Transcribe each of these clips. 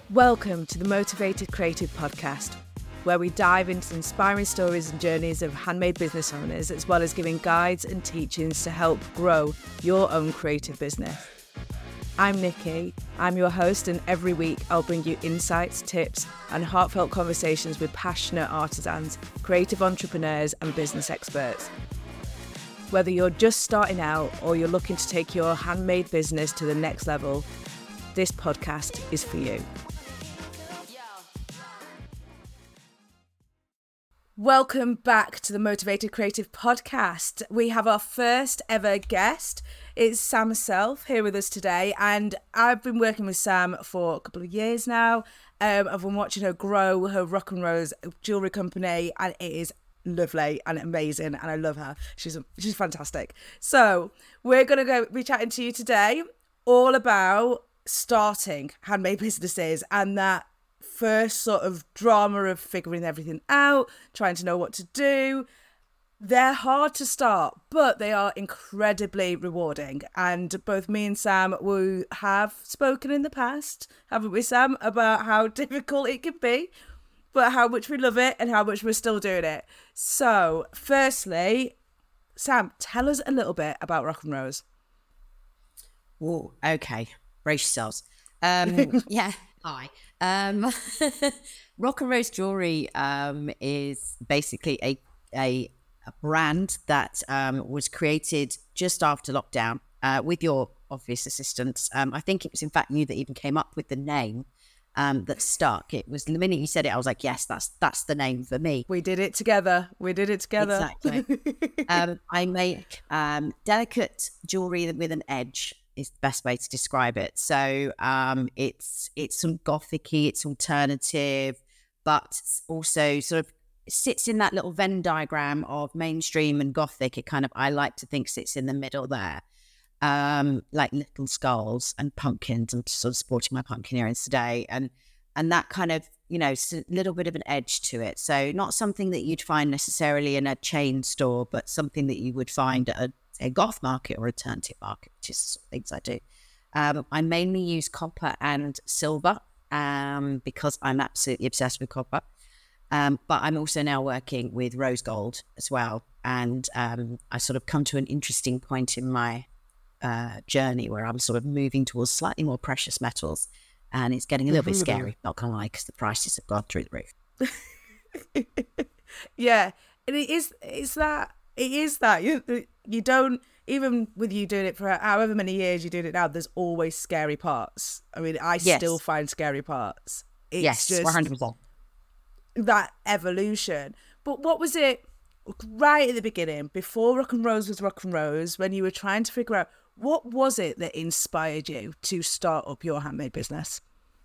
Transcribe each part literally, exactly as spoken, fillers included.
Welcome to the Motivated Creative Podcast, where we dive into inspiring stories and journeys of handmade business owners, as well as giving guides and teachings to help grow your own creative business. I'm Nikki, I'm your host, and every week I'll bring you insights, tips, and heartfelt conversations with passionate artisans, creative entrepreneurs, and business experts. Whether you're just starting out or you're looking to take your handmade business to the next level, this podcast is for you. Welcome back to the Motivated Creative Podcast. We have our first ever guest. It's Sam Self here with us today, and I've been working with Sam for a couple of years now. Um, I've been watching her grow her Rock and Rose jewellery company, and it is lovely and amazing, and I love her. She's she's fantastic. So we're going to go be chatting to you today all about starting handmade businesses and that first sort of drama of figuring everything out, trying to know what to do. They're hard to start, but they are incredibly rewarding. And both me and Sam we have spoken in the past, haven't we, Sam, about how difficult it can be, but how much we love it and how much we're still doing it. So, firstly, Sam, tell us a little bit about Rock and Rose. Oh, okay. Brace yourselves. Um, yeah. Hi. Um, Rock and Rose Jewelry um, is basically a, a a brand that um, was created just after lockdown uh, with your obvious assistance. Um, I think it was in fact you that even came up with the name um, that stuck. It was the minute you said it, I was like, yes, that's that's the name for me. We did it together. We did it together. Exactly. um, I make um, delicate jewelry with an edge. Is the best way to describe it. So um, it's it's some gothic-y, it's alternative, but also sort of sits in that little Venn diagram of mainstream and gothic. It kind of, I like to think, sits in the middle there, um, like little skulls and pumpkins. I'm sort of sporting my pumpkin earrings today, and and that kind of, you know, a little bit of an edge to it. So not something that you'd find necessarily in a chain store, but something that you would find at a a goth market or alternative market, which is things I do. Um, I mainly use copper and silver um, because I'm absolutely obsessed with copper. Um, but I'm also now working with rose gold as well. And um, I sort of come to an interesting point in my uh, journey where I'm sort of moving towards slightly more precious metals. And it's getting a little bit scary, not gonna lie, because the prices have gone through the roof. Yeah, and it is, it's that, It is that you you don't, even with you doing it for however many years you doing it now, there's always scary parts. I mean, I yes. still find scary parts. It's yes, just one hundred percent. That evolution. But what was it right at the beginning, before Rock and Rose was Rock and Rose, when you were trying to figure out what was it that inspired you to start up your handmade business?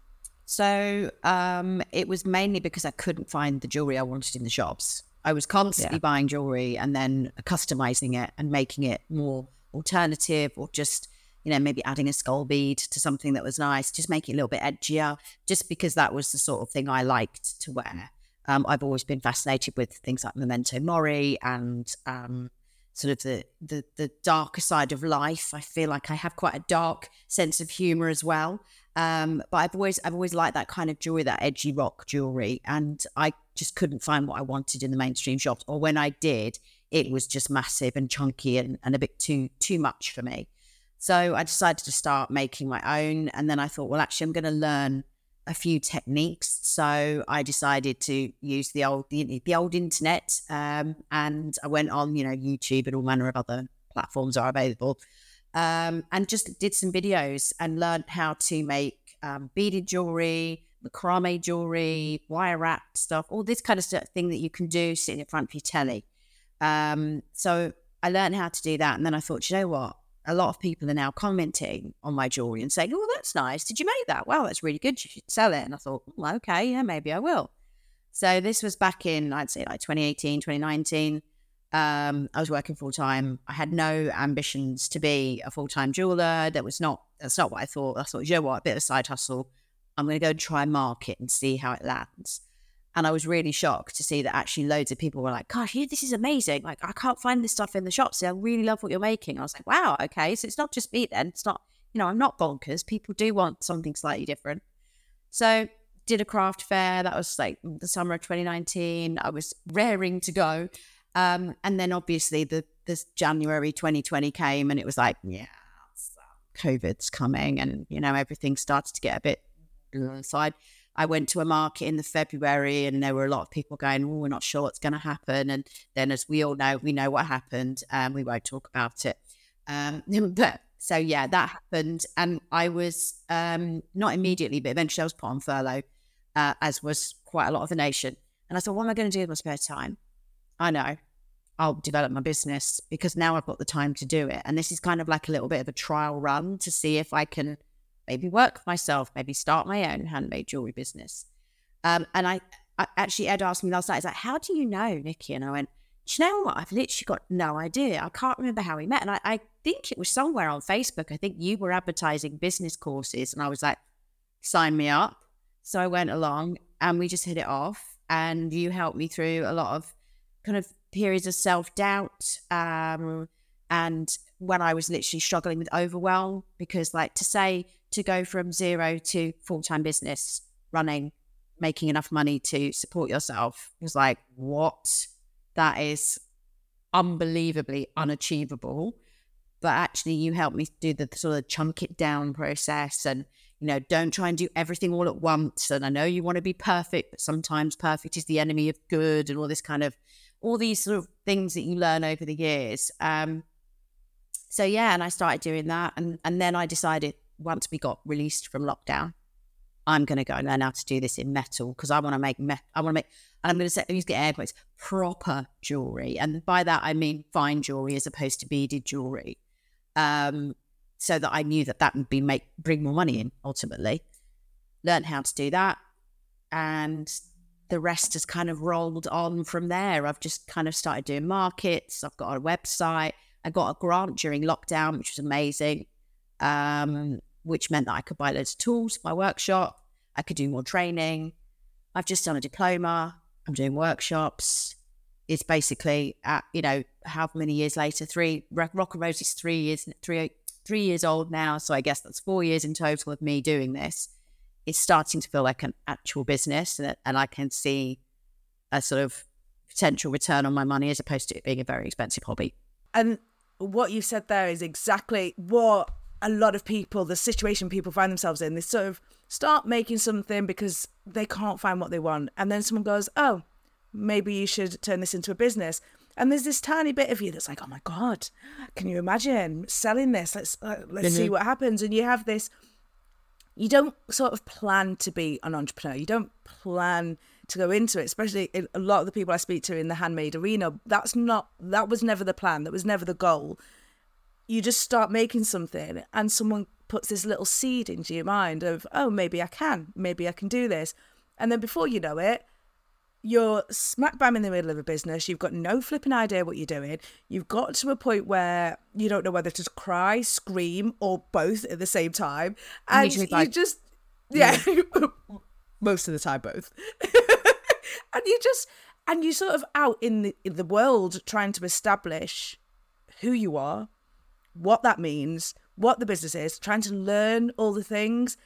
So um, it was mainly because I couldn't find the jewelry I wanted in the shops. I was constantly yeah. buying jewelry and then customizing it and making it more alternative, or just, you know, maybe adding a skull bead to something that was nice, just make it a little bit edgier, just because that was the sort of thing I liked to wear. Um, I've always been fascinated with things like Memento Mori and um, sort of the, the the darker side of life. I feel like I have quite a dark sense of humor as well. Um, but I've always I've always liked that kind of jewelry, that edgy rock jewelry, and I just couldn't find what I wanted in the mainstream shops, or when I did, it was just massive and chunky and, and a bit too too much for me. So I decided to start making my own, and then I thought, well, actually, I'm going to learn a few techniques. So I decided to use the old the, the old internet, um, and I went on, you know, YouTube and all manner of other platforms are available. Um, and just did some videos and learned how to make um, beaded jewelry, macrame jewelry, wire wrap stuff, all this kind of stuff, thing that you can do sitting in front of your telly. Um, so I learned how to do that. And then I thought, you know what? A lot of people are now commenting on my jewelry and saying, oh, that's nice. Did you make that? Wow, that's really good. You should sell it. And I thought, well, okay, yeah, maybe I will. So this was back in, I'd say like twenty eighteen, twenty nineteen. Um, I was working full time. I had no ambitions to be a full time jeweler. That was not, that's not what I thought. I thought, you know what, a bit of a side hustle. I'm going to go and try market and see how it lands. And I was really shocked to see that actually loads of people were like, gosh, yeah, this is amazing. Like, I can't find this stuff in the shops. I really love what you're making. I was like, wow, okay. So it's not just me then. It's not, you know, I'm not bonkers. People do want something slightly different. So did a craft fair. That was like the summer of twenty nineteen. I was raring to go. Um, and then obviously the this January twenty twenty came, and it was like, yeah, COVID's coming, and, you know, everything started to get a bit side. I went to a market in the February, and there were a lot of people going, oh, we're not sure what's going to happen. And then, as we all know, we know what happened, and we won't talk about it. Um, but so, yeah, that happened. And I was, um, not immediately, but eventually I was put on furlough, uh, as was quite a lot of the nation. And I thought, what am I going to do with my spare time? I know. I'll develop my business, because now I've got the time to do it. And this is kind of like a little bit of a trial run to see if I can maybe work myself, maybe start my own handmade jewelry business. Um, and I, I actually, Ed asked me last night, he's like, how do you know, Nikki? And I went, do you know what? I've literally got no idea. I can't remember how we met. And I, I think it was somewhere on Facebook. I think you were advertising business courses, and I was like, sign me up. So I went along, and we just hit it off. And you helped me through a lot of kind of periods of self-doubt, um, and when I was literally struggling with overwhelm, because like to say to go from zero to full-time business running, making enough money to support yourself was like, what? That is unbelievably unachievable. But actually you helped me do the sort of chunk it down process, and, you know, don't try and do everything all at once. And I know you want to be perfect, but sometimes perfect is the enemy of good, and all this kind of all these sort of things that you learn over the years. Um, so yeah, and I started doing that. And, and then I decided, once we got released from lockdown, I'm going to go and learn how to do this in metal, because I want to make, me- I want to make, and I'm going to say, use get air quotes, proper jewelry. And by that, I mean fine jewelry as opposed to beaded jewelry. Um, so that I knew that that would be make, bring more money in ultimately. Learned how to do that. And the rest has kind of rolled on from there. I've just kind of started doing markets. I've got a website. I got a grant during lockdown, which was amazing, um, which meant that I could buy loads of tools for my workshop. I could do more training. I've just done a diploma. I'm doing workshops. It's basically, at, you know, how many years later? Three. Rock and Rose is three years, three, three years old now. So I guess that's four years in total of me doing this. It's starting to feel like an actual business, and, and I can see a sort of potential return on my money, as opposed to it being a very expensive hobby. And what you said there is exactly what a lot of people, the situation people find themselves in. They sort of start making something because they can't find what they want. And then someone goes, oh, maybe you should turn this into a business. And there's this tiny bit of you that's like, oh my God, can you imagine selling this? Let's, uh, let's mm-hmm. see what happens. And you have this, you don't sort of plan to be an entrepreneur. You don't plan to go into it, especially a lot of the people I speak to in the handmade arena. That's not, that was never the plan. That was never the goal. You just start making something, and someone puts this little seed into your mind of, oh, maybe I can, maybe I can do this. And then before you know it, you're smack bam in the middle of a business. You've got no flipping idea what you're doing. You've got to a point where you don't know whether to cry, scream, or both at the same time. And you like, just, yeah, yeah. most of the time, both. And you just, and you sort of out in the, in the world trying to establish who you are, what that means, what the business is, trying to learn all the things.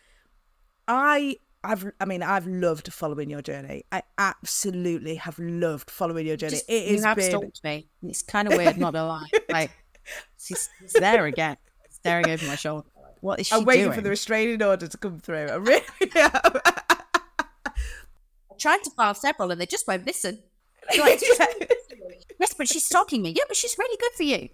I I've, I mean, I've loved following your journey. I absolutely have loved following your journey. Just, it you has have been... stalked me. It's kind of weird, not to lie. Like, she's, she's there again, staring over my shoulder. What is she I'm waiting doing? for the restraining order to come through. I really am. I tried to file several, and they just won't listen. Like, yeah. Yes, but she's stalking me. Yeah, but she's really good for you.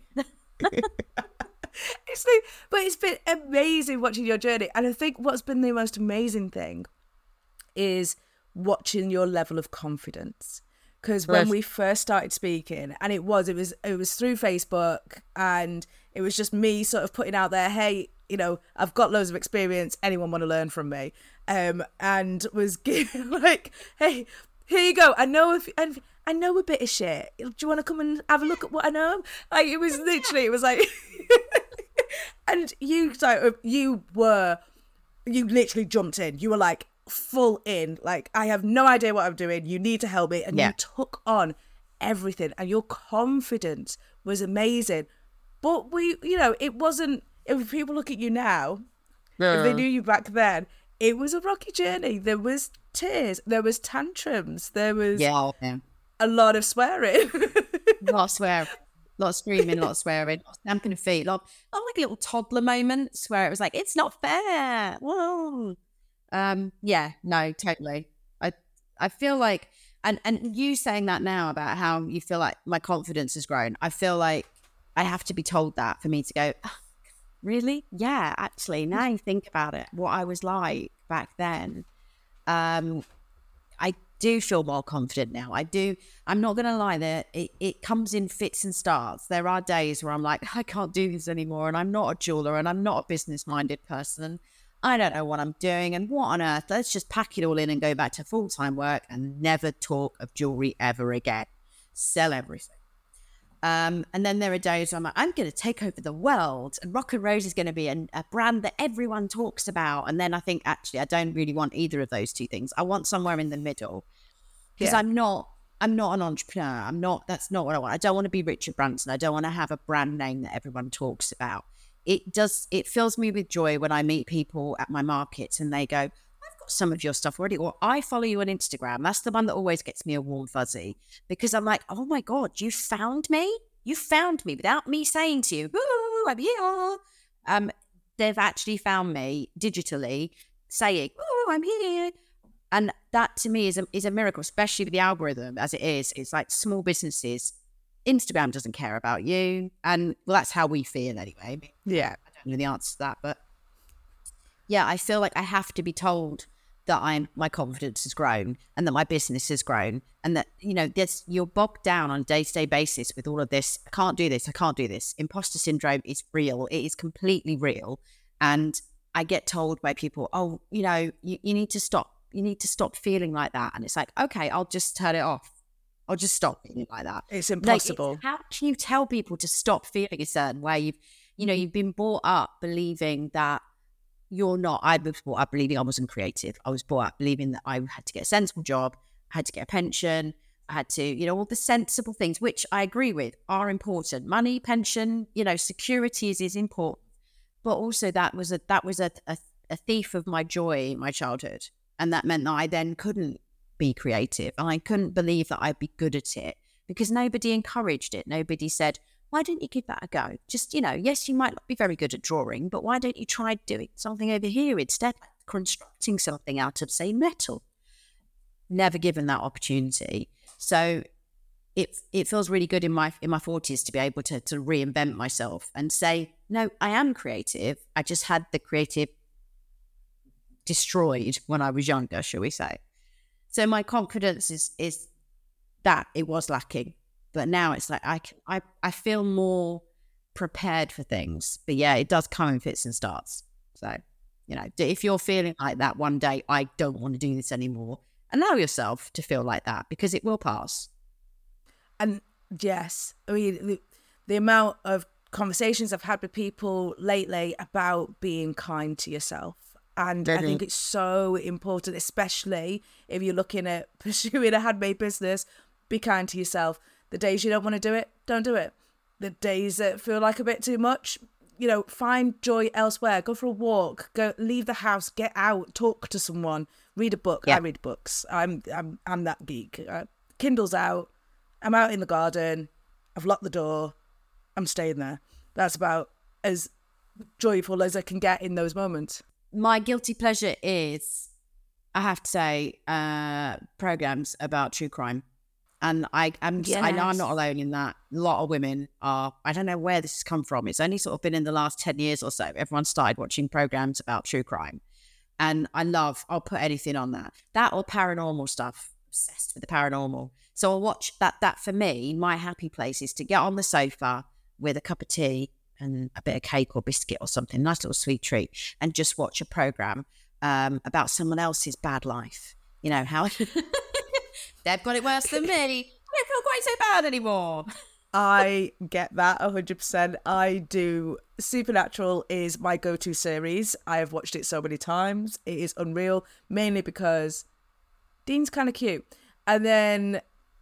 It's like, but it's been amazing watching your journey. And I think what's been the most amazing thing is watching your level of confidence. Because when we first started speaking, and it was, it was, it was through Facebook, and it was just me sort of putting out there, hey, you know, I've got loads of experience. Anyone want to learn from me? Um, and was giving like, hey, here you go. I know if, and I know a bit of shit. Do you want to come and have a look at what I know? Like, it was literally, it was like, and you, so you were, you literally jumped in. You were like full in. Like, I have no idea what I'm doing. You need to help me, and yeah. you took on everything, and your confidence was amazing. But we, you know, it wasn't. If people look at you now, yeah. if they knew you back then, it was a rocky journey. There was tears, there was tantrums, there was Yeah, yeah. a lot of swearing. A lot of swearing, a lot of screaming, a lot of swearing, a lot of stamping of feet, a lot, a lot of like little toddler moments where it was like, it's not fair. Whoa. Um, yeah, no, totally. I I feel like, and, and you saying that now about how you feel like my confidence has grown, I feel like I have to be told that for me to go, oh, really? Yeah, actually, now you think about it, what I was like back then, um, I do feel more confident now. I do. I'm not going to lie there. It, it comes in fits and starts. There are days where I'm like, I can't do this anymore. And I'm not a jeweler and I'm not a business minded person. I don't know what I'm doing. And what on earth? Let's just pack it all in and go back to full time work and never talk of jewelry ever again. Sell everything. Um, and then there are days where I'm like, I'm going to take over the world and Rock and Rose is going to be a, a brand that everyone talks about. And then I think, actually, I don't really want either of those two things. I want somewhere in the middle because yeah. I'm not, I'm not an entrepreneur. I'm not, that's not what I want. I don't want to be Richard Branson. I don't want to have a brand name that everyone talks about. It does, it fills me with joy when I meet people at my markets and they go, I've got some of your stuff already, or I follow you on Instagram. That's the one that always gets me a warm fuzzy because I'm like, oh my God, you found me? You found me without me saying to you, ooh, I'm here. Um, they've actually found me digitally saying, oh, I'm here. And that to me is a, is a miracle, especially with the algorithm as it is. It's like small businesses. Instagram doesn't care about you. And well, that's how we feel anyway. Yeah. I don't know the answer to that, but yeah, I feel like I have to be told that I'm, my confidence has grown and that my business has grown and that, you know, this, you're bogged down on a day-to-day basis with all of this. I can't do this. I can't do this. Imposter syndrome is real. It is completely real. And I get told by people, oh, you know, you, you need to stop. You need to stop feeling like that. And it's like, okay, I'll just turn it off. I'll just stop feeling like that. It's impossible. Like, it's, how can you tell people to stop feeling a certain way? You've, you know, you've been brought up believing that you're not. I was brought up believing I wasn't creative. I was brought up believing that I had to get a sensible job, I had to get a pension, I had to, you know, all the sensible things, which I agree with are important. Money, pension, you know, security is, is important. But also that was a that was a, a, a thief of my joy in my childhood. And that meant that I then couldn't be creative and I couldn't believe that I'd be good at it because nobody encouraged it. Nobody said, why don't you give that a go? Just, you know, yes, you might not be very good at drawing, but why don't you try doing something over here instead, like constructing something out of, say, metal? Never given that opportunity. So it it feels really good in my in my forties to be able to to reinvent myself and say, no, I am creative. I just had the creative destroyed when I was younger, shall we say. So my confidence is is that it was lacking. But now it's like I, can, I I feel more prepared for things. But yeah, it does come in fits and starts. So, you know, if you're feeling like that one day, I don't want to do this anymore, allow yourself to feel like that because it will pass. And yes, I mean, the, the amount of conversations I've had with people lately about being kind to yourself. And mm-hmm. I think it's so important, especially if you're looking at pursuing a handmade business, be kind to yourself. The days you don't want to do it, don't do it. The days that feel like a bit too much, you know, find joy elsewhere. Go for a walk, go leave the house, get out, talk to someone, read a book. Yeah. I read books. I'm I'm I'm that geek. Uh, Kindle's out. I'm out in the garden. I've locked the door. I'm staying there. That's about as joyful as I can get in those moments. My guilty pleasure is, I have to say, uh, programs about true crime. And I, I'm, yes. I know I'm not alone in that. A lot of women are, I don't know where this has come from. It's only sort of been in the last ten years or so. Everyone started watching programs about true crime. And I love, I'll put anything on that. That or paranormal stuff. Obsessed with the paranormal. So I'll watch that. That for me, my happy place is to get on the sofa with a cup of tea and a bit of cake or biscuit or something, nice little sweet treat, and just watch a program um, about someone else's bad life. You know, how they've got it worse than me. I don't feel quite so bad anymore. I get that one hundred percent. I do. Supernatural is my go-to series. I have watched it so many times. It is unreal, mainly because Dean's kind of cute. And then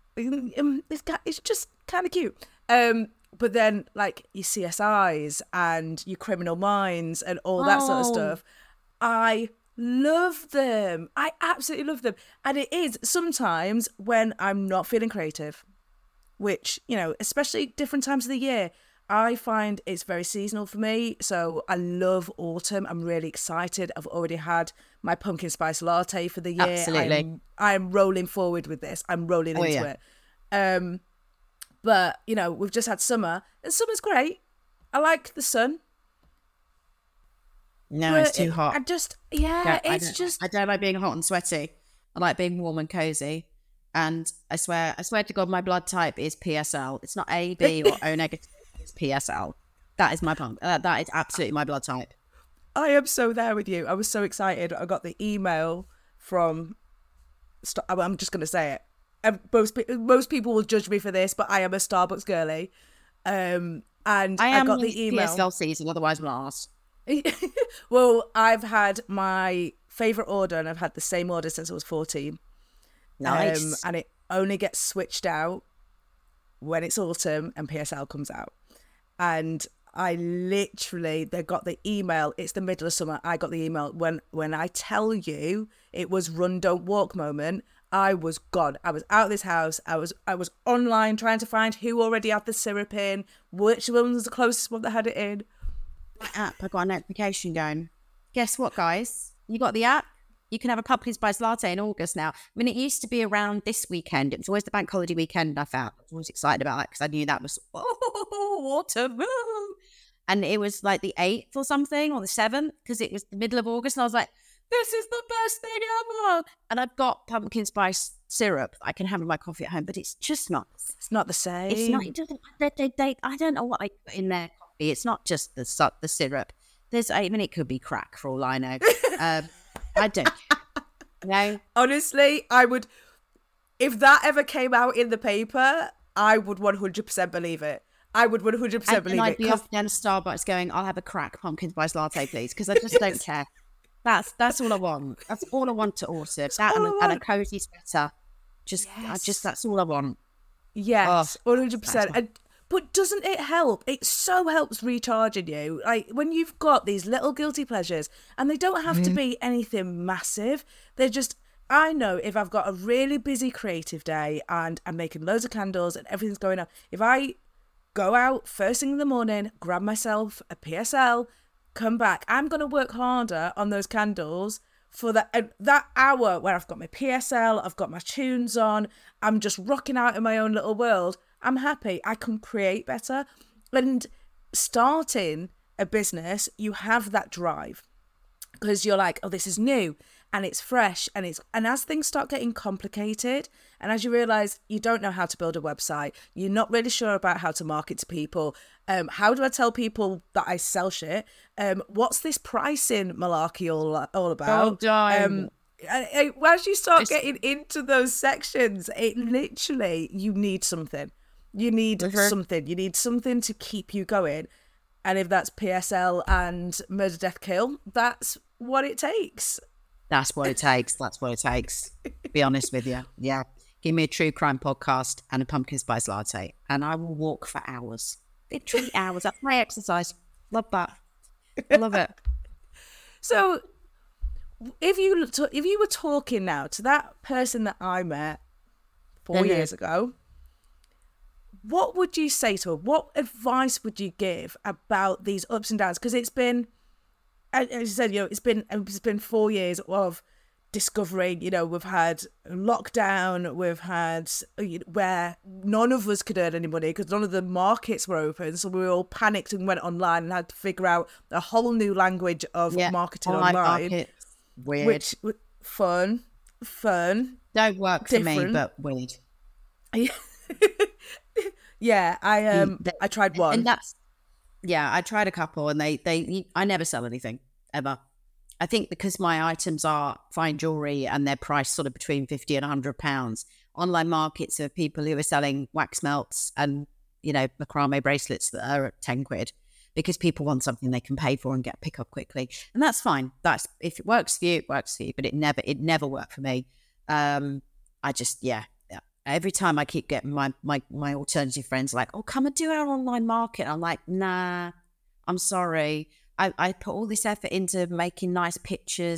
um, it's, it's just kind of cute. Um, but then, like, your C S Is and your Criminal Minds and all that oh. sort of stuff. I Love them. I absolutely love them. And it is sometimes when I'm not feeling creative, which, you know, especially different times of the year, I find it's very seasonal for me. So I love autumn. I'm really excited. I've already had my pumpkin spice latte for the year. Absolutely. I'm, I'm rolling forward with this. I'm rolling Oh, into yeah. it. Um, but, you know, we've just had summer, and summer's great. I like the sun. No, but it's too hot. I just, yeah, Yeah, I it's don't- just... I don't like being hot and sweaty. I like being warm and cozy. And I swear, I swear to God, my blood type is P S L. It's not A, B, or O negative. It's P S L. That is my pump. Uh, that is absolutely my blood type. I am so there with you. I was so excited. I got the email from... I'm just going to say it. And most most people will judge me for this, but I am a Starbucks girly. Um, and I I, am got the P email. S L season, otherwise I'm last. Well, I've had my favourite order, and I've had the same order since I was fourteen. Nice. Um, and it only gets switched out when it's autumn and P S L comes out. And I literally, they got the email. It's the middle of summer. I got the email. When when I tell you it was run, don't walk moment, I was gone. I was out of this house. I was I was online trying to find who already had the syrup in, which one was the closest one that had it in. My app, I got a notification going, guess what, guys? You got the app? You can have a pumpkin spice latte in August now. I mean, it used to be around this weekend. It was always the bank holiday weekend, I felt. I was always excited about that because I knew that was, oh, autumn. Woo. And it was like the eighth or something, or the seventh, because it was the middle of August. And I was like, this is the best thing ever. And I've got pumpkin spice syrup I can have in my coffee at home, but it's just not. It's not the same. It's not, it doesn't, they, they, they, I don't know what they put in their coffee. It's not just the, su- the syrup. There's, I mean, it could be crack for all I know. Um, I don't. No. Honestly, I would, if that ever came out in the paper, I would one hundred percent believe it. I would one hundred percent And, believe and I'd it. be 'cause- off down to Starbucks going, I'll have a crack pumpkin spice latte, please, because I just don't care. That's that's all I want. That's all I want to order. That and, all I a- and a want. cozy sweater. Just, I Yes. just that's all I want. Yes, Oh, one hundred percent. that's And but doesn't it help? It so helps recharging you. Like when you've got these little guilty pleasures, and they don't have to be anything massive. They're just, I know if I've got a really busy creative day and I'm making loads of candles and everything's going on, if I go out first thing in the morning, grab myself a P S L, come back, I'm going to work harder on those candles for that uh, that hour where I've got my P S L, I've got my tunes on, I'm just rocking out in my own little world. I'm happy. I can create better. And starting a business, you have that drive because you're like, oh, this is new and it's fresh, and it's and as things start getting complicated, and as you realize you don't know how to build a website, you're not really sure about how to market to people. Um, how do I tell people that I sell shit? Um, what's this pricing malarkey all all about? Oh, darn. Um, I- I- as you start It's- getting into those sections, it literally, you need something. You need Mhm. something. You need something to keep you going. And if that's P S L and Murder, Death, Kill, that's what it takes. That's what it takes. That's what it takes. Be honest with you. Yeah. Give me a true crime podcast and a pumpkin spice latte, and I will walk for hours. Literally hours. That's my exercise. Love that. I love it. So if you t- if you were talking now to that person that I met 4 Mhm. years ago, what would you say to her? What advice would you give about these ups and downs? Because it's been, as you said, you know, it's been it's been four years of discovering. You know, we've had lockdown, we've had you know, where none of us could earn any money because none of the markets were open, so we were all panicked and went online and had to figure out a whole new language of Yeah. marketing Online online, market. Weird. which w- fun, fun. Don't work for different. me, but weird. Yeah, I um that- I tried one. And that's, yeah, I tried a couple and they, they, I never sell anything ever. I think because my items are fine jewelry and they're priced sort of between fifty and a hundred pounds. Online markets are people who are selling wax melts and, you know, macrame bracelets that are at ten quid because people want something they can pay for and get pick up quickly. And that's fine. That's, if it works for you, it works for you, but it never, it never worked for me. Um, I just, yeah. yeah. Every time I keep getting my, my, my alternative friends like, oh, come and do our online market. I'm like, nah, I'm sorry. I, I put all this effort into making nice pictures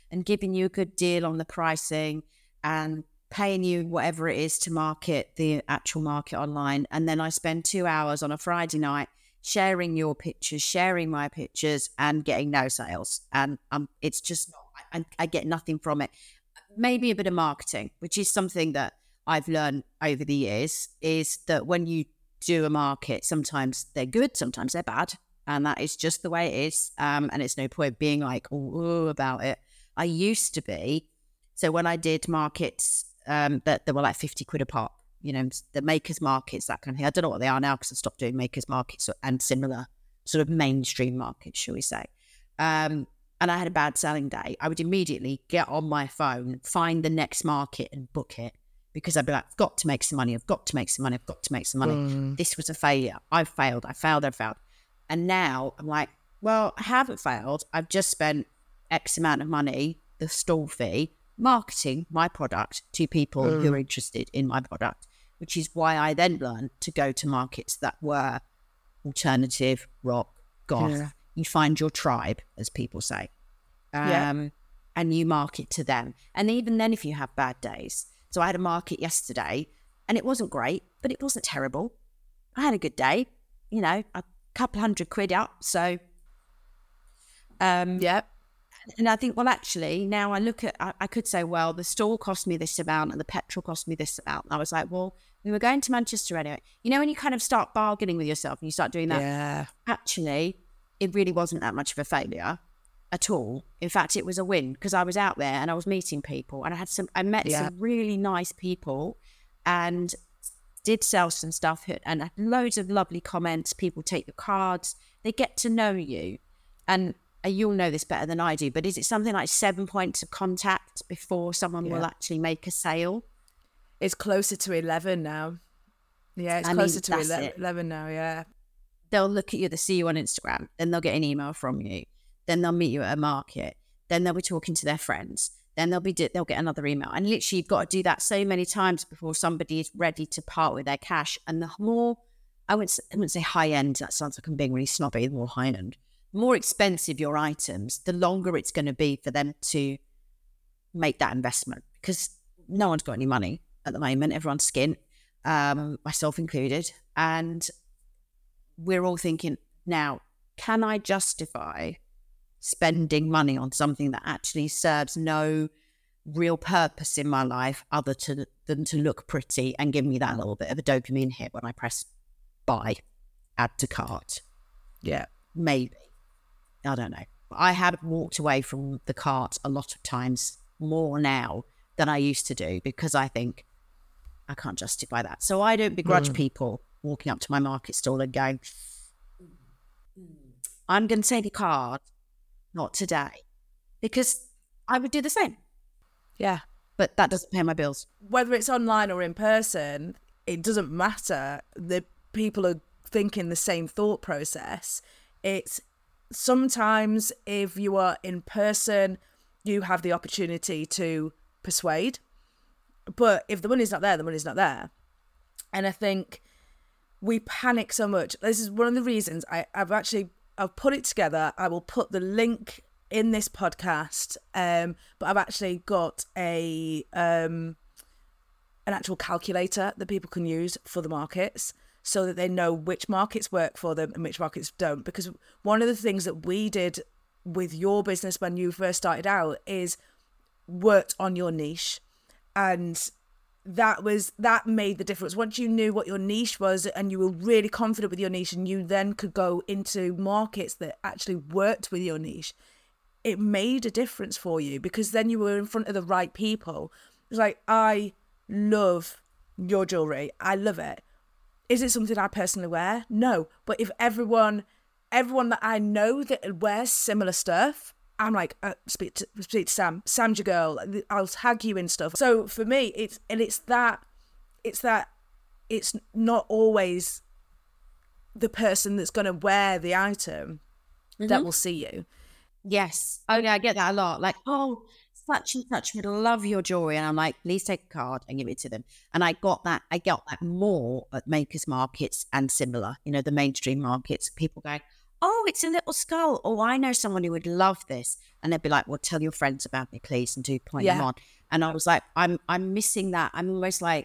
and giving you a good deal on the pricing and paying you whatever it is to market the actual market online. And then I spend two hours on a Friday night sharing your pictures, sharing my pictures, and getting no sales. And um, it's just, I, I get nothing from it. Maybe a bit of marketing, which is something that I've learned over the years, is that when you do a market, sometimes they're good, sometimes they're bad. And that is just the way it is. Um, and it's no point being like, oh, about it. I used to be. So when I did markets um, that, that were like fifty quid a pop, you know, the makers markets, that kind of thing. I don't know what they are now because I stopped doing makers markets and similar sort of mainstream markets, shall we say. Um, and I had a bad selling day. I would immediately get on my phone, find the next market and book it, because I'd be like, I've got to make some money. I've got to make some money. I've got to make some money. Mm. This was a failure. I've failed. I failed. I failed. And now I'm like, well, I haven't failed. I've just spent X amount of money, the stall fee, marketing my product to people mm. who are interested in my product, which is why I then learned to go to markets that were alternative, rock, goth. Yeah. You find your tribe, as people say, um, yeah. and you market to them. And even then, if you have bad days. So I had a market yesterday and it wasn't great, but it wasn't terrible. I had a good day, you know, a couple hundred quid up. So, um, yeah. And I think, well, actually, now I look at, I, I could say, well, the stall cost me this amount and the petrol cost me this amount. And I was like, well, we were going to Manchester anyway. You know, when you kind of start bargaining with yourself and you start doing that, yeah. actually, it really wasn't that much of a failure at all. In fact, it was a win because I was out there and I was meeting people and I had some, I met yeah. some really nice people and did sell some stuff and had loads of lovely comments. People take your cards, they get to know you. And you'll know this better than I do, but is it something like seven points of contact before someone yeah. will actually make a sale? It's closer to eleven now. Yeah, it's I closer mean, to eleven, it. eleven now, yeah. They'll look at you, they'll see you on Instagram, then they'll get an email from you, then they'll meet you at a market, then they'll be talking to their friends, then they'll be they'll get another email. And literally you've got to do that so many times before somebody is ready to part with their cash. And the more, I wouldn't, I wouldn't say high end, that sounds like I'm being really snobby, the more high end. The more expensive your items, the longer it's going to be for them to make that investment, because no one's got any money at the moment. Everyone's skint, um, myself included. And we're all thinking now, can I justify spending money on something that actually serves no real purpose in my life other to, than to look pretty and give me that little bit of a dopamine hit when I press buy, add to cart? Yeah. Maybe. I don't know. I have walked away from the cart a lot of times more now than I used to do because I think I can't justify that. So I don't begrudge mm. people walking up to my market stall and going, I'm going to take a card, not today, because I would do the same. Yeah. But that doesn't pay my bills. Whether it's online or in person, it doesn't matter. The people are thinking the same thought process. It's sometimes if you are in person, you have the opportunity to persuade. But if the money's not there, the money's not there. And I think we panic so much. This is one of the reasons I, I've actually, I've put it together. I will put the link in this podcast. Um, but I've actually got a um, an actual calculator that people can use for the markets so that they know which markets work for them and which markets don't. Because one of the things that we did with your business when you first started out is worked on your niche. And that was that made the difference. Once you knew what your niche was and you were really confident with your niche and you then could go into markets that actually worked with your niche, it made a difference for you because then you were in front of the right people. It's like, I love your jewellery. I love it. Is it something I personally wear? No. But if everyone everyone that I know that wears similar stuff, I'm like, uh, speak to speak to Sam. Sam's your girl. I'll tag you in stuff. So for me, it's and it's that, it's that, it's not always the person that's going to wear the item mm-hmm. that will see you. Yes. Oh yeah, I get that a lot. Like, oh, such and such would love your jewelry, and I'm like, please take a card and give it to them. And I got that. I got that more at makers markets and similar. You know, the mainstream markets. People going, oh, it's a little skull. Oh, I know someone who would love this. And they'd be like, well, tell your friends about me, please, and do point Yeah. them on. And I was like, I'm I'm missing that. I'm almost like,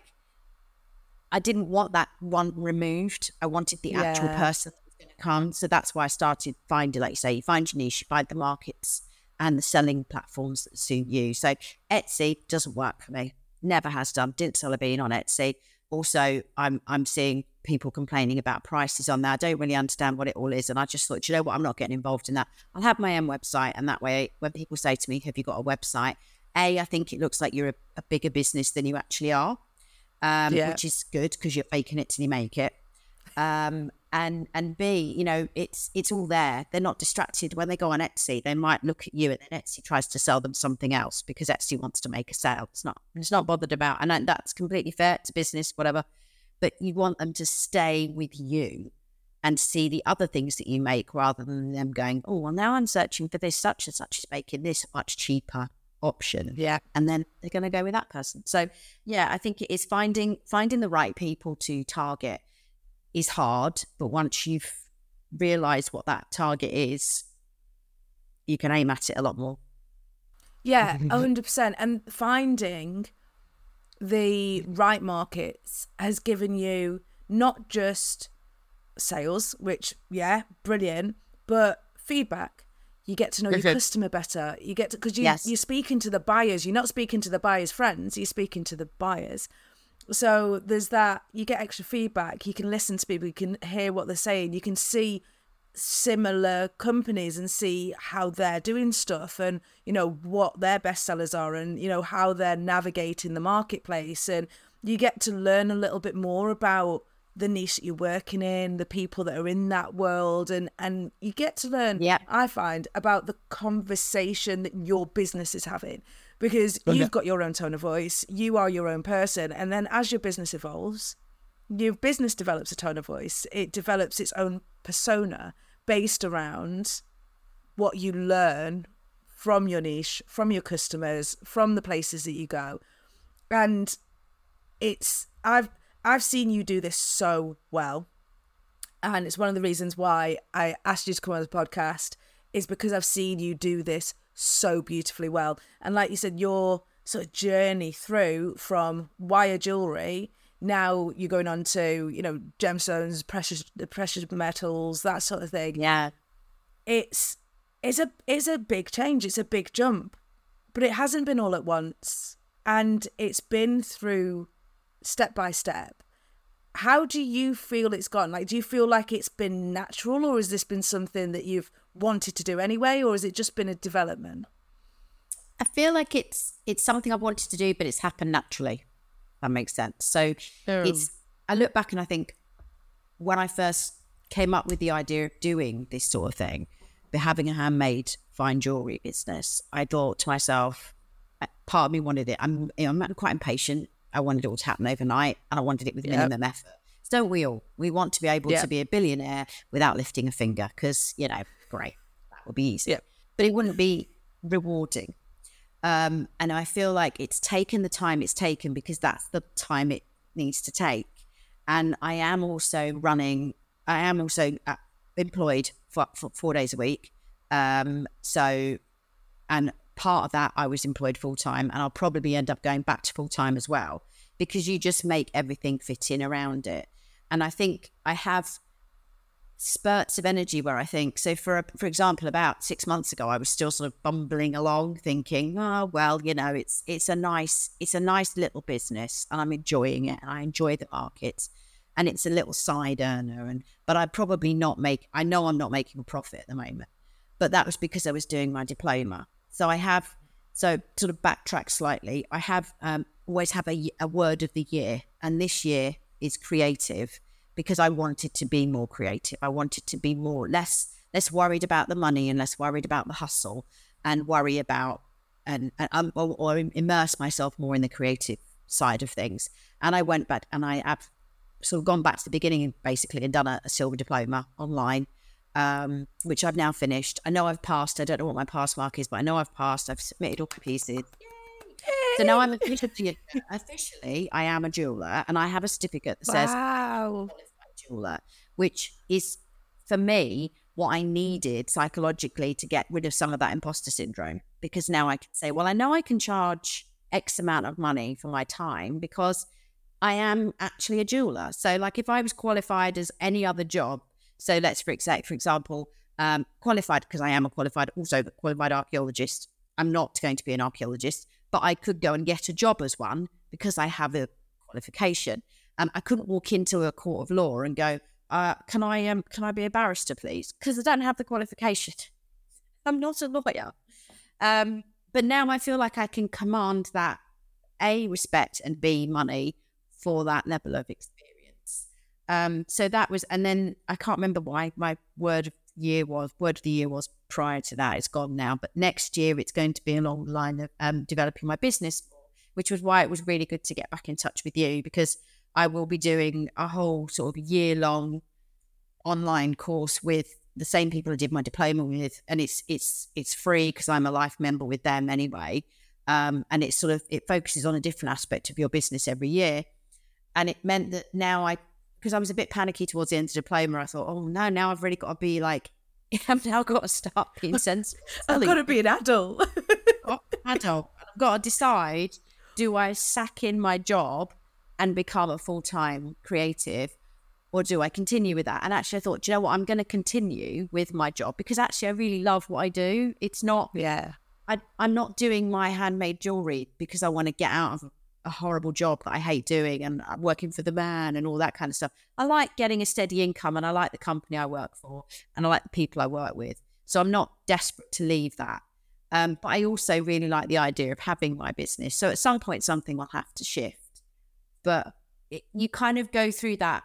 I didn't want that one removed. I wanted the actual Yeah. person that was going to come. So that's why I started finding, like you say, you find your niche, you find the markets and the selling platforms that suit you. So Etsy doesn't work for me. Never has done. Didn't sell a bean on Etsy. Also, I'm I'm seeing people complaining about prices on there. I don't really understand what it all is. And I just thought, do you know what? I'm not getting involved in that. I'll have my own website. And that way, when people say to me, have you got a website? A, I think it looks like you're a, a bigger business than you actually are, um, Yeah. which is good because you're faking it till you make it. Um, and and B, you know, it's it's all there. They're not distracted when they go on Etsy. They might look at you, and then Etsy tries to sell them something else because Etsy wants to make a sale. It's not it's not bothered about, and that's completely fair. It's a business, whatever. But you want them to stay with you and see the other things that you make, rather than them going, oh, well, now I'm searching for this, such and such is making this much cheaper option. Yeah. And then they're going to go with that person. So yeah, I think it is finding finding the right people to target is hard, but once you've realized what that target is, you can aim at it a lot more. Yeah, one hundred percent. And finding the right markets has given you not just sales, which, yeah, brilliant, but feedback. You get to know your customer better. You get to, because you, Yes. you're speaking to the buyers. You're not speaking to the buyers' friends. You're speaking to the buyers. So there's that, you get extra feedback. You can listen to people. You can hear what they're saying. You can see similar companies and see how they're doing stuff and, you know, what their best sellers are and, you know, how they're navigating the marketplace. And you get to learn a little bit more about the niche that you're working in, the people that are in that world. And, and you get to learn, Yeah. I find, about the conversation that your business is having. Because you've got your own tone of voice, you are your own person. And then as your business evolves, your business develops a tone of voice. It develops its own persona based around what you learn from your niche, from your customers, from the places that you go. And it's, I've, I've seen you do this so well. And it's one of the reasons why I asked you to come on the podcast, is because I've seen you do this so beautifully well. And like you said, your sort of journey through from wire jewelry, now you're going on to, you know, gemstones, precious the precious metals, that sort of thing. Yeah. It's it's a it's a big change. It's a big jump. But it hasn't been all at once. And it's been through step by step. How do you feel it's gone? Like, do you feel like it's been natural, or has this been something that you've wanted to do anyway, or has it just been a development? I feel like it's it's something I've wanted to do, but it's happened naturally. If that makes sense. So Um, it's, I look back and I think when I first came up with the idea of doing this sort of thing, but having a handmade fine jewelry business, I thought to myself, part of me wanted it. I'm, you know, I'm quite impatient. I wanted it all to happen overnight, and I wanted it with Yep. minimum effort. So don't we all? We want to be able Yep. to be a billionaire without lifting a finger, because, you know, great, that would be easy. Yep. But it wouldn't be rewarding. Um, and I feel like it's taken the time it's taken because that's the time it needs to take. And I am also running, I am also uh, employed for, for four days a week. Um, so, and part of that, I was employed full time, and I'll probably end up going back to full time as well, because you just make everything fit in around it. And I think I have spurts of energy where I think, so for for example, about six months ago, I was still sort of bumbling along thinking, oh, well, you know, it's it's a nice, it's a nice little business and I'm enjoying it and I enjoy the markets and it's a little side earner. And, but I probably not make, I know I'm not making a profit at the moment, but that was because I was doing my diploma. So I have, so sort of backtrack slightly, I have um, always have a, a word of the year, and this year is creative, because I wanted to be more creative. I wanted to be more, less, less worried about the money and less worried about the hustle, and worry about, and, and um, or, or immerse myself more in the creative side of things. And I went back and I have sort of gone back to the beginning basically and done a, a silver diploma online, um, which I've now finished. I know I've passed. I don't know what my pass mark is, but I know I've passed. I've submitted all my pieces. So now I'm officially, officially, I am a jeweler, and I have a certificate that says Wow. qualified jeweler, which is for me what I needed psychologically to get rid of some of that imposter syndrome, because now I can say, well, I know I can charge X amount of money for my time because I am actually a jeweler. So like if I was qualified as any other job, so let's for example, for example, um, qualified because I am a qualified, also a qualified archaeologist. I'm not going to be an archaeologist, but I could go and get a job as one because I have a qualification. Um, I couldn't walk into a court of law and go, uh, can I um, can I be a barrister, please? Because I don't have the qualification. I'm not a lawyer. Um, but now I feel like I can command that A, respect, and B, money for that level of experience. Um, so that was, and then I can't remember why my word of year was, word of the year was prior to that. It's gone now. But next year it's going to be along the line of um, developing my business, which was why it was really good to get back in touch with you, because I will be doing a whole sort of year-long online course with the same people I did my diploma with, and it's it's it's free because I'm a life member with them anyway. Um, and it's sort of, it focuses on a different aspect of your business every year. And it meant that now I, because I was a bit panicky towards the end of the diploma, I thought, oh no, now I've really got to be like, I've now got to start being sensible. I've got to be an adult. oh, adult. I've got to decide, do I sack in my job and become a full-time creative, or do I continue with that? And actually I thought, do you know what, I'm going to continue with my job because actually I really love what I do. It's not, yeah, I, I'm not doing my handmade jewelry because I want to get out of a horrible job that I hate doing and I'm working for the man and all that kind of stuff. I like getting a steady income, and I like the company I work for, and I like the people I work with. So I'm not desperate to leave that. Um, but I also really like the idea of having my business. So at some point, something will have to shift. But it, you kind of go through that.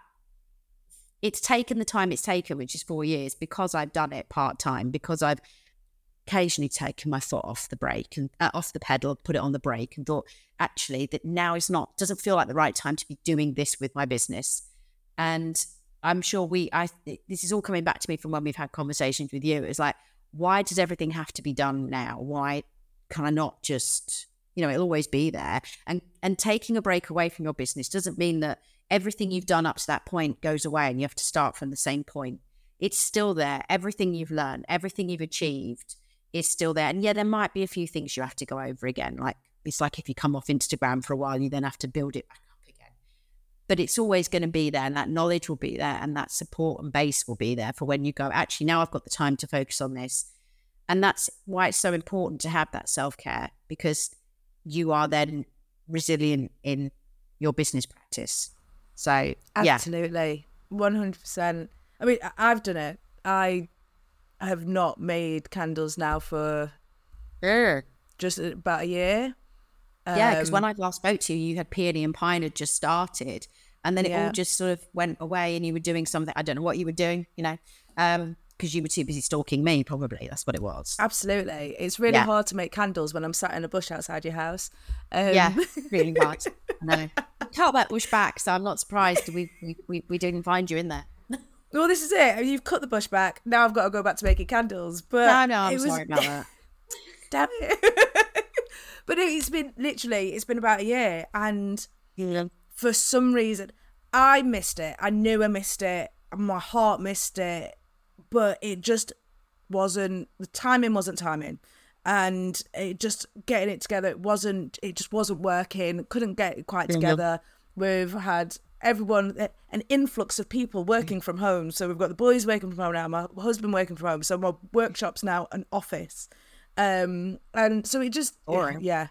It's taken the time it's taken, which is four years, because I've done it part-time, because I've occasionally taken my foot off the brake and uh, off the pedal, put it on the brake, and thought, actually, that now is not, doesn't feel like the right time to be doing this with my business. And I'm sure we, I, this is all coming back to me from when we've had conversations with you. It's like, why does everything have to be done now? Why can I not just, you know, it'll always be there. And and taking a break away from your business doesn't mean that everything you've done up to that point goes away and you have to start from the same point. It's still there. Everything you've learned, everything you've achieved is still there. And yeah, there might be a few things you have to go over again. Like, it's like if you come off Instagram for a while, you then have to build it back up again. But it's always going to be there, and that knowledge will be there, and that support and base will be there for when you go, actually, now I've got the time to focus on this. And that's why it's so important to have that self-care, because you are then resilient in your business practice. So, yeah. Absolutely. one hundred percent. I mean, I've done it. I have not made candles now for yeah. just about a year. Yeah, because um, when I last spoke to you, you had Peony and Pine had just started, and then it yeah. all just sort of went away, and you were doing something. I don't know what you were doing, you know, um, because you were too busy stalking me, probably. That's what it was. Absolutely. It's really yeah. hard to make candles when I'm sat in a bush outside your house. Um, yeah, really hard. No, can't let bush back, so I'm not surprised we, we, we, we didn't find you in there. Well, this is it. You've cut the bush back. Now I've got to go back to making candles. But no, no, I'm it was... sorry about that. Damn it. But it's been literally, it's been about a year. And yeah. for some reason, I missed it. I knew I missed it. My heart missed it. But it just wasn't, the timing wasn't timing. And it just, getting it together, it wasn't, it just wasn't working. Couldn't get it quite together. Yeah. We've had everyone, an influx of people working from home. So we've got the boys working from home now, my husband working from home. So my workshop's now an office. Um, and so it just, or yeah,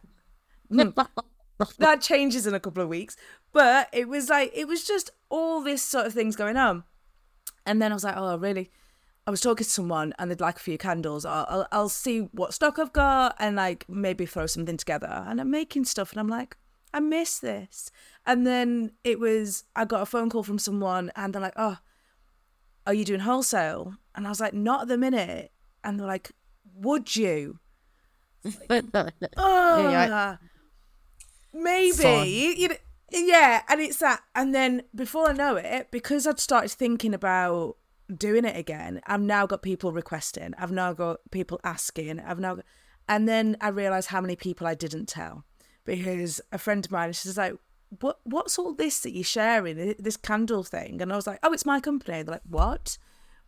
that changes in a couple of weeks, but it was like, it was just all this sort of things going on. And then I was like, oh, really? I was talking to someone and they'd like a few candles. I'll, I'll, I'll see what stock I've got and like maybe throw something together. And I'm making stuff and I'm like, I miss this. And then it was, I got a phone call from someone and they're like, oh, are you doing wholesale? And I was like, not at the minute. And they're like, would you? Like, oh, yeah, maybe. You know, yeah, and it's that. And then before I know it, because I'd started thinking about doing it again, I've now got people requesting. I've now got people asking. I've now got, and then I realised how many people I didn't tell. Because a friend of mine, she's like, what, what's all this that you're sharing, this candle thing? And I was like, oh, it's my company. They're like, what?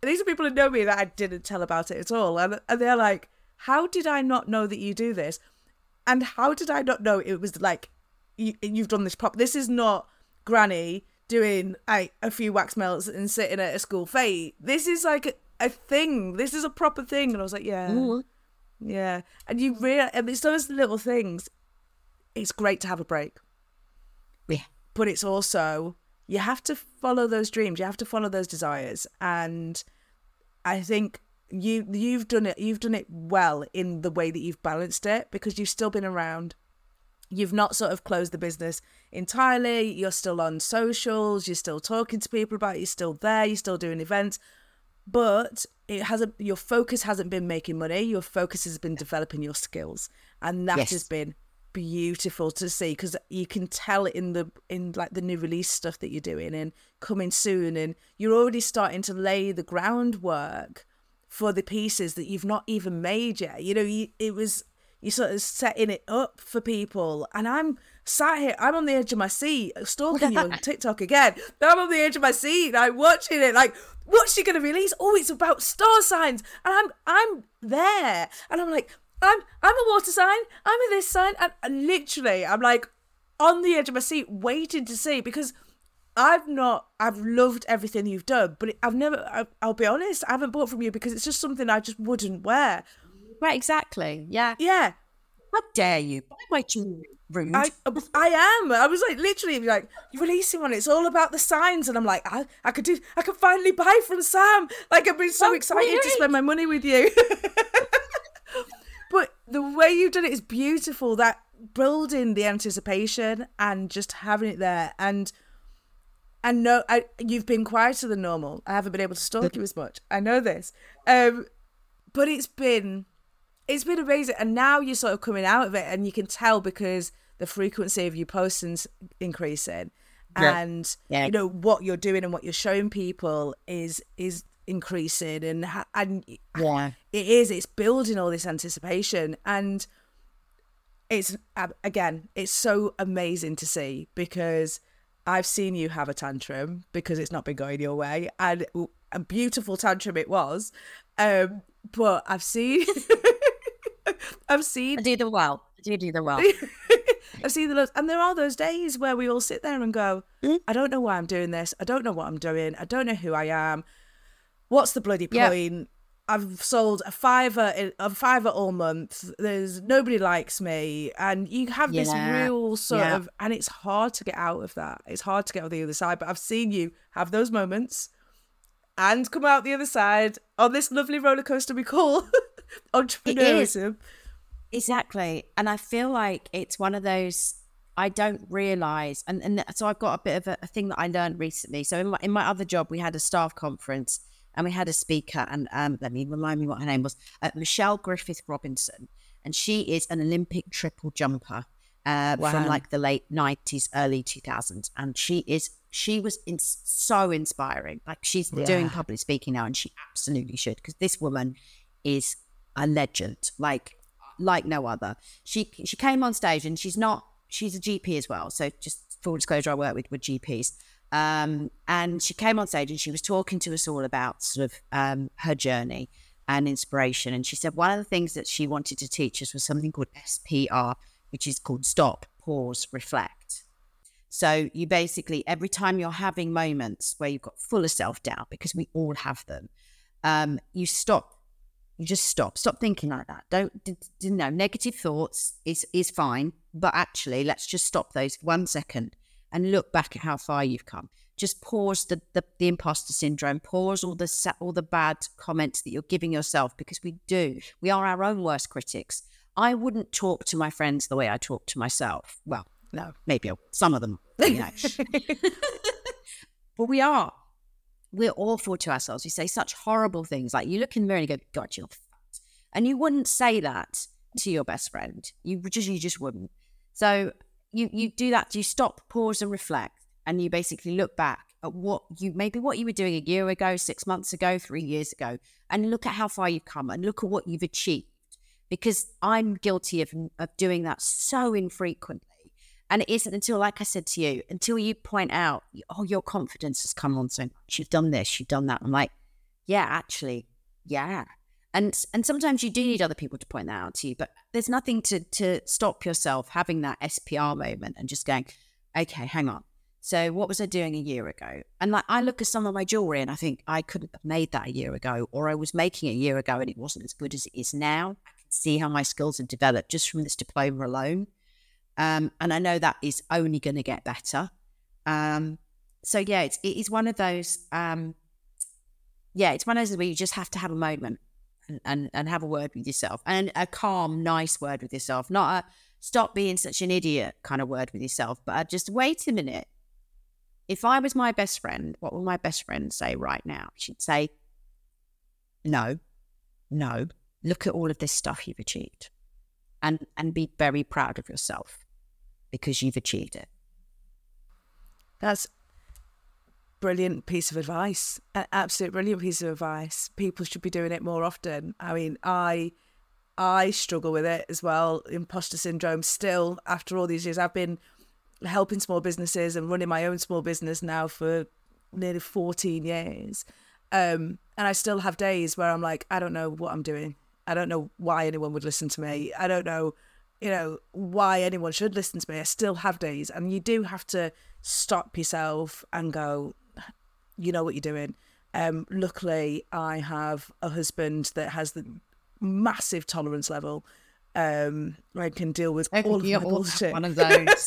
these are people who know me that I didn't tell about it at all. And, and they're like, how did I not know that you do this? And how did I not know it was like, you, you've done this prop? This is not Granny doing like, a few wax melts and sitting at a school fete. This is like a, a thing. This is a proper thing. And I was like, yeah, mm-hmm. yeah. And you really, and it's those little things. It's great to have a break. Yeah. But it's also, you have to follow those dreams. You have to follow those desires. And I think you, you've done it. You've done it well in the way that you've balanced it, because you've still been around. You've not sort of closed the business entirely. You're still on socials. You're still talking to people about it. You're still there. You're still doing events. But it hasn't. Your focus hasn't been making money. Your focus has been developing your skills, and that yes. has been beautiful to see, because you can tell it in the in like the new release stuff that you're doing and coming soon, and you're already starting to lay the groundwork for the pieces that you've not even made yet. You know, you, it was. You're sort of setting it up for people. And I'm sat here, I'm on the edge of my seat, stalking you on TikTok again. I'm on the edge of my seat, I'm watching it, like, what's she going to release? Oh, it's about star signs. And I'm I'm there. And I'm like, I'm I'm a water sign, I'm a this sign. And, and literally, I'm like on the edge of my seat, waiting to see, because I've not, I've loved everything you've done, but I've never, I, I'll be honest, I haven't bought from you because it's just something I just wouldn't wear. Right, exactly. Yeah. Yeah. How dare you? Buy my jewelry. Rude. I, I am. I was like, literally, like, you're releasing one. It's all about the signs. And I'm like, I, I could do, I could finally buy from Sam. Like, I've been so oh, excited really? to spend my money with you. But the way you've done it is beautiful. That building the anticipation and just having it there. And, and no, I, you've been quieter than normal. I haven't been able to stalk you as much. I know this. Um, but it's been... It's been amazing, and now you're sort of coming out of it, and you can tell because the frequency of your postings increasing, yeah. and yeah. you know what you're doing and what you're showing people is is increasing, and and yeah. it is. It's building all this anticipation, and it's again, it's so amazing to see, because I've seen you have a tantrum because it's not been going your way, and a beautiful tantrum it was, um, but I've seen. I've seen. I do them well. I do do them well. I've seen the loads, and there are those days where we all sit there and go, mm. "I don't know why I'm doing this. I don't know what I'm doing. I don't know who I am. What's the bloody point? Yep. I've sold a fiver, a fiver all month. There's nobody likes me, and you have yeah. this real sort yeah. of, and it's hard to get out of that. It's hard to get on the other side. But I've seen you have those moments, and come out the other side on this lovely roller coaster we call entrepreneurism. Exactly. And I feel like it's one of those, I don't realise, and, and so I've got a bit of a, a thing that I learned recently. So in my, in my other job, we had a staff conference, and we had a speaker, and um, let me remind me what her name was, uh, Michelle Griffith Robinson, and she is an Olympic triple jumper uh, wow. from like the late nineties, early two thousands, and she is she was in, so inspiring. Like, she's yeah. doing public speaking now, and she absolutely should, because this woman is a legend, like like no other. She she came on stage, and she's not she's a G P as well. So just full disclosure, I work with with G Ps. Um, and she came on stage, and she was talking to us all about sort of um, her journey and inspiration. And she said one of the things that she wanted to teach us was something called S P R, which is called stop, pause, reflect. So you basically, every time you're having moments where you've got full of self-doubt, because we all have them, um, you stop. You just stop. Stop thinking like that. Don't, you know, negative thoughts is, is fine, but actually let's just stop those one second and look back at how far you've come. Just pause the, the, the imposter syndrome. Pause all the all the bad comments that you're giving yourself, because we do. We are our own worst critics. I wouldn't talk to my friends the way I talk to myself. Well, no, maybe some of them, you know. But we are. We're awful to ourselves. We say such horrible things. Like, you look in the mirror and you go, God, you're fat. And you wouldn't say that to your best friend. You just you just wouldn't. So you you do that. You stop, pause, and reflect. And you basically look back at what you, maybe what you were doing a year ago, six months ago, three years ago, and look at how far you've come, and look at what you've achieved. Because I'm guilty of, of doing that so infrequently. And it isn't until, like I said to you, until you point out, oh, your confidence has come on so much. You've done this, you've done that. I'm like, yeah, actually, yeah. And and sometimes you do need other people to point that out to you, but there's nothing to to stop yourself having that S P R moment and just going, okay, hang on. So what was I doing a year ago? And like, I look at some of my jewelry and I think I couldn't have made that a year ago, or I was making it a year ago and it wasn't as good as it is now. I can see how my skills have developed just from this diploma alone. Um, and I know that is only going to get better. Um, so yeah, it's, it is one of those, um, yeah, it's one of those where you just have to have a moment and, and, and have a word with yourself, and a calm, nice word with yourself, not a stop being such an idiot kind of word with yourself, but just wait a minute. If I was my best friend, what would my best friend say right now? She'd say, no, no, look at all of this stuff you've achieved, and, and be very proud of yourself because you've achieved it. That's brilliant piece of advice. An absolute brilliant piece of advice. People should be doing it more often. I mean, I I struggle with it as well, imposter syndrome still after all these years. I've been helping small businesses and running my own small business now for nearly fourteen years. Um, and I still have days where I'm like, I don't know what I'm doing. I don't know why anyone would listen to me. I don't know, you know, why anyone should listen to me. I still have days. And you do have to stop yourself and go, you know what you're doing. Um, luckily, I have a husband that has the massive tolerance level. Um, I can deal with all of my bullshit. One of those.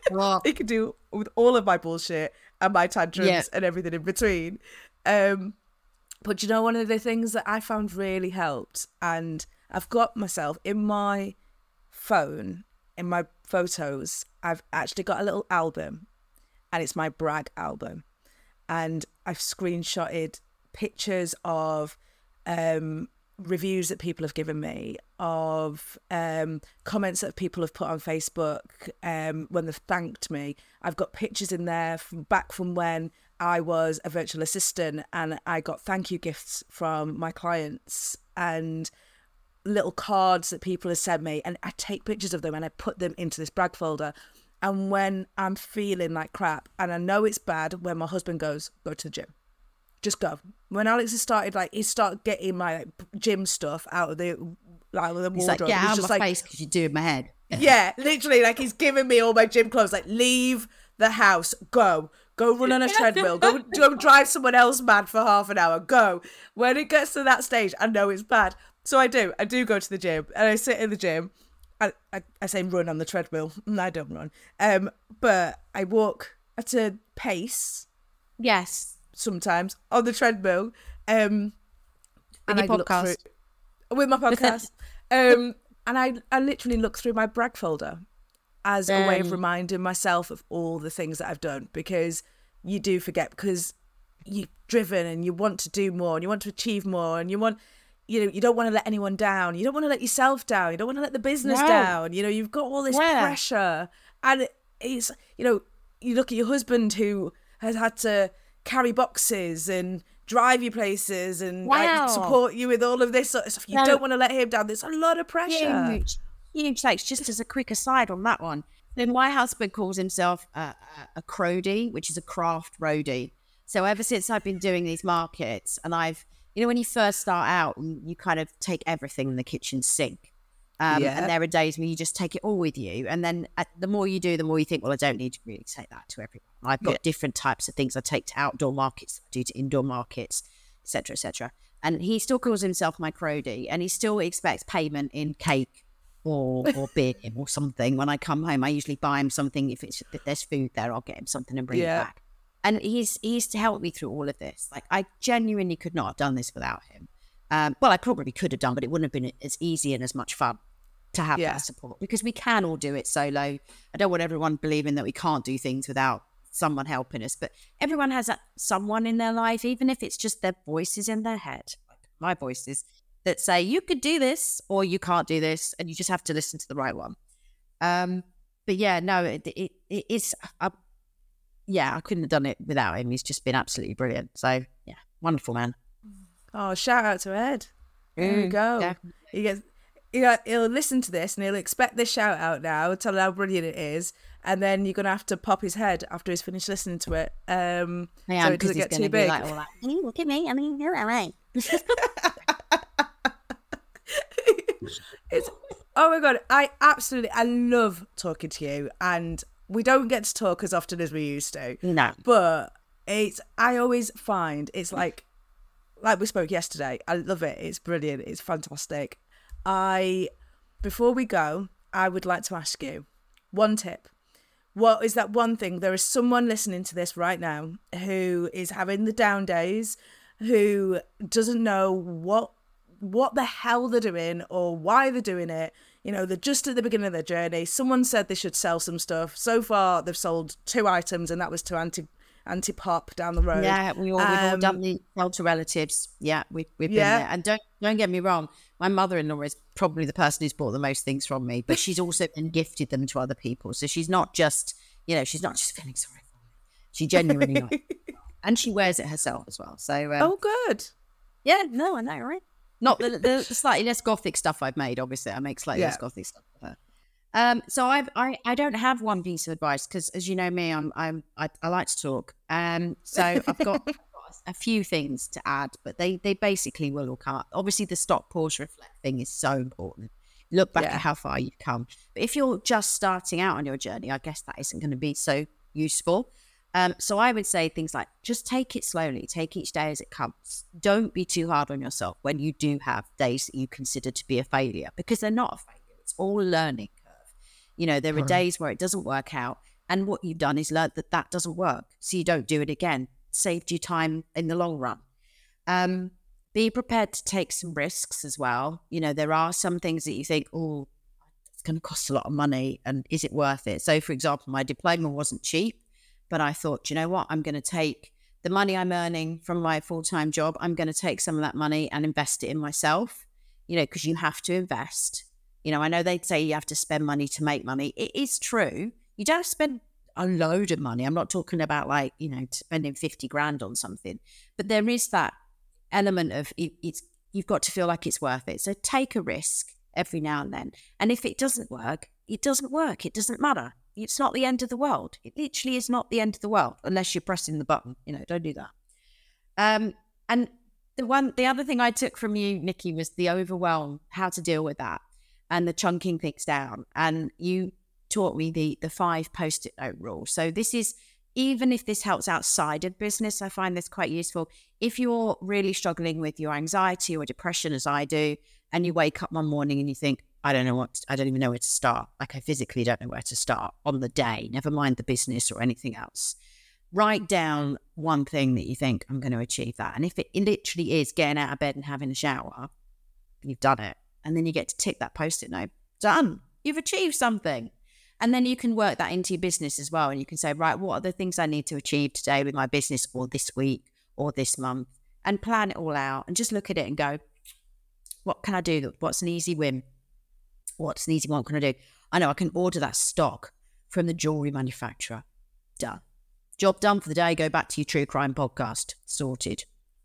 He can deal with all of my bullshit and my tantrums yeah. and everything in between. Um, but you know, one of the things that I found really helped, and I've got myself in my phone, in my photos, I've actually got a little album, and it's my brag album. And I've screenshotted pictures of um, reviews that people have given me, of um, comments that people have put on Facebook um, when they've thanked me. I've got pictures in there from back from when I was a virtual assistant and I got thank you gifts from my clients, and little cards that people have sent me. And I take pictures of them and I put them into this brag folder. And when I'm feeling like crap, and I know it's bad, when my husband goes, go to the gym. Just go. When Alex has started, like, he started getting my like, gym stuff out of the, like, the he's wardrobe. Like, get out just of my like, face because you do in my head. Yeah, literally, like, he's giving me all my gym clothes. Like, leave the house. Go. Go run on a treadmill. Go, go drive someone else mad for half an hour. Go. When it gets to that stage, I know it's bad. So I do. I do go to the gym, and I sit in the gym. I, I, I say run on the treadmill. I don't run. Um, but I walk at a pace. Yes. Sometimes on the treadmill. Um, and I your look podcast. through, with my podcast. um, and I, I literally look through my brag folder as um, a way of reminding myself of all the things that I've done, because you do forget, because you're driven and you want to do more and you want to achieve more, and you want... You know, you don't want to let anyone down. You don't want to let yourself down. You don't want to let the business no. down. You know, you've got all this yeah. pressure. And it's, you know, you look at your husband who has had to carry boxes and drive you places and wow. like, support you with all of this sort of stuff. You no. don't want to let him down. There's a lot of pressure. Huge. Huge takes. Just as a quick aside on that one, then my husband calls himself a, a, a crowdie, which is a craft roadie. So ever since I've been doing these markets, and I've, you know, when you first start out, you kind of take everything in the kitchen sink. Um, yeah. And there are days when you just take it all with you. And then at, the more you do, the more you think, well, I don't need to really take that to everyone. I've got yeah. different types of things I take to outdoor markets, I do to indoor markets, et cetera, et cetera. And he still calls himself my crowdie, and he still expects payment in cake or, or beer or something. When I come home, I usually buy him something. If it's if there's food there, I'll get him something and bring yeah. it back. And he's he's to help me through all of this. Like, I genuinely could not have done this without him. Um, well, I probably could have done, but it wouldn't have been as easy and as much fun to have yeah. that support, because we can all do it solo. I don't want everyone believing that we can't do things without someone helping us, but everyone has that someone in their life, even if it's just their voices in their head, like my voices, that say you could do this or you can't do this, and you just have to listen to the right one. Um, but yeah, no, it, it, it is... I, Yeah, I couldn't have done it without him. He's just been absolutely brilliant. So, yeah, wonderful man. Oh, shout out to Ed. There mm, we go. Yeah. He gets, he'll, he'll listen to this and he'll expect this shout out now, tell him how brilliant it is, and then you're going to have to pop his head after he's finished listening to it. Um, I am, so it doesn't get too big. Like, all like, hey, look at me. I mean, you're all right. It's oh my god, I absolutely I love talking to you, and we don't get to talk as often as we used to. No. But it's I always find it's like like we spoke yesterday. I love it. It's brilliant. It's fantastic. I before we go, I would like to ask you one tip. What is that one thing? There is someone listening to this right now who is having the down days, who doesn't know what what the hell they're doing or why they're doing it. You know, they're just at the beginning of their journey. Someone said they should sell some stuff. So far, they've sold two items, and that was to anti anti pop down the road. Yeah, we all, we've all Um, done the sell to relatives. Yeah, we, we've been Yeah. there. And don't don't get me wrong, my mother-in-law is probably the person who's bought the most things from me, but she's also then gifted them to other people. So she's not just, you know, she's not just feeling sorry for me. She genuinely likes it. And she wears it herself as well. So um, Oh, good. yeah, no, I know, right? Not the, the slightly less gothic stuff I've made, obviously. I make slightly Yeah. less gothic stuff for her. Um, so I've, I I don't have one piece of advice because, as you know me, I'm I'm I, I like to talk. Um, so I've got, I've got a few things to add, but they they basically will all come up. Obviously, the stop, pause, reflect thing is so important. Look back Yeah. at how far you've come. But if you're just starting out on your journey, I guess that isn't going to be so useful. Um, so I would say things like just take it slowly, take each day as it comes. Don't be too hard on yourself when you do have days that you consider to be a failure, because they're not a failure. It's all a learning curve. You know, there are days where it doesn't work out, and what you've done is learned that that doesn't work. So you don't do it again. Saved you time in the long run. Um, be prepared to take some risks as well. You know, there are some things that you think, oh, it's going to cost a lot of money, and is it worth it? So, for example, my diploma wasn't cheap. But I thought, do you know what? I'm going to take the money I'm earning from my full-time job. I'm going to take some of that money and invest it in myself, you know, because you have to invest. You know, I know they'd say you have to spend money to make money. It is true. You don't have to spend a load of money. I'm not talking about like, you know, spending fifty grand on something. But there is that element of it, it's you've got to feel like it's worth it. So take a risk every now and then. And if it doesn't work, it doesn't work. It doesn't matter. It's not the end of the world. It literally is not the end of the world unless you're pressing the button. You know, don't do that. Um, and the one, the other thing I took from you, Nikki, was the overwhelm, how to deal with that, and the chunking things down. And you taught me the the five post-it note rule. So this is, even if this helps outside of business, I find this quite useful. If you're really struggling with your anxiety or depression, as I do, and you wake up one morning and you think, I don't know what, I don't even know where to start. Like I physically don't know where to start on the day, never mind the business or anything else. Write down one thing that you think, I'm going to achieve that. And if it literally is getting out of bed and having a shower, you've done it. And then you get to tick that post-it note. Done. You've achieved something. And then you can work that into your business as well. And you can say, right, what are the things I need to achieve today with my business, or this week, or this month? And plan it all out and just look at it and go, what can I do? What's an easy win? What's an easy one? What can I do? I know I can order that stock from the jewelry manufacturer. Done. Job done for the day. Go back to your true crime podcast. Sorted.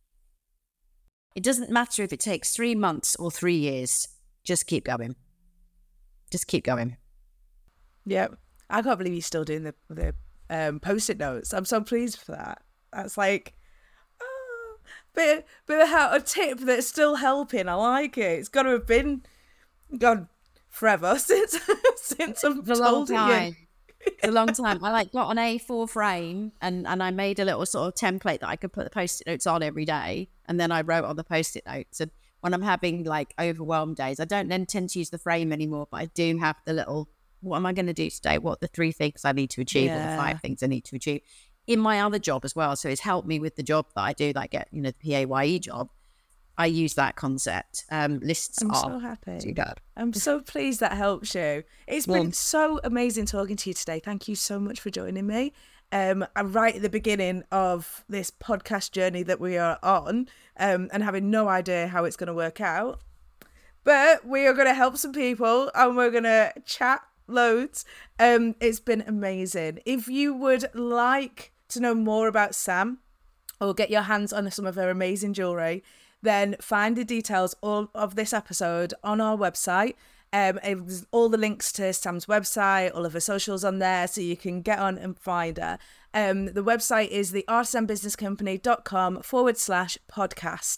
It doesn't matter if it takes three months or three years. Just keep going. Just keep going. Yeah. I can't believe you're still doing the, the um, post-it notes. I'm so pleased for that. That's like, oh, bit, bit of how, a tip that's still helping. I like it. It's got to have been gone forever since since I'm It's a long told it. time. It's a long time. I like got an A four frame and, and I made a little sort of template that I could put the post-it notes on every day. And then I wrote on the post-it notes. And when I'm having like overwhelmed days, I don't then tend to use the frame anymore, but I do have the little, what am I going to do today? What are the three things I need to achieve, or Yeah. the five things I need to achieve in my other job as well. So it's helped me with the job that I do, like get, you know, the P A Y E job. I use that concept. Um, lists I'm are so happy. too good. I'm so pleased that helps you. It's Well- been so amazing talking to you today. Thank you so much for joining me. Um, I'm right at the beginning of this podcast journey that we are on, um, and having no idea how it's going to work out. But we are going to help some people, and we're going to chat loads. Um, it's been amazing. If you would like to know more about Sam, or get your hands on some of her amazing jewellery, then find the details all of this episode on our website. Um, there's all the links to Sam's website, all of her socials on there, so you can get on and find her. Um, the website is the artisan business company dot com forward slash podcast.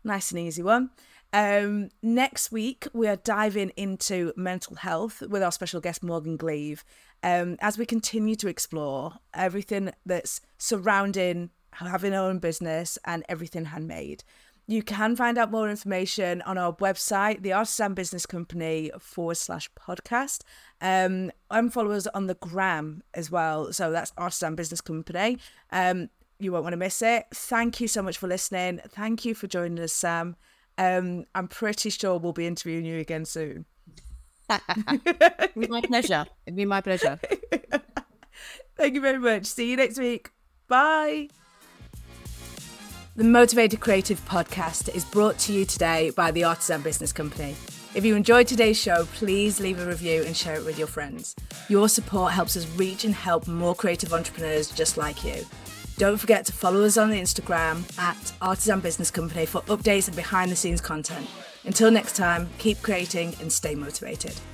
Nice and easy one. Um, next week, we are diving into mental health with our special guest, Morgan Gleave, um, as we continue to explore everything that's surrounding having our own business and everything handmade. You can find out more information on our website, the Artisan Business Company forward slash podcast. Um, and follow us on the gram as well. So that's Artisan Business Company. Um, you won't want to miss it. Thank you so much for listening. Thank you for joining us, Sam. Um, I'm pretty sure we'll be interviewing you again soon. It'd be my pleasure. It'd be my pleasure. Thank you very much. See you next week. Bye. The Motivated Creative Podcast is brought to you today by the Artisan Business Company. If you enjoyed today's show, please leave a review and share it with your friends. Your support helps us reach and help more creative entrepreneurs just like you. Don't forget to follow us on Instagram at Artisan Business Company for updates and behind the scenes content. Until next time, keep creating and stay motivated.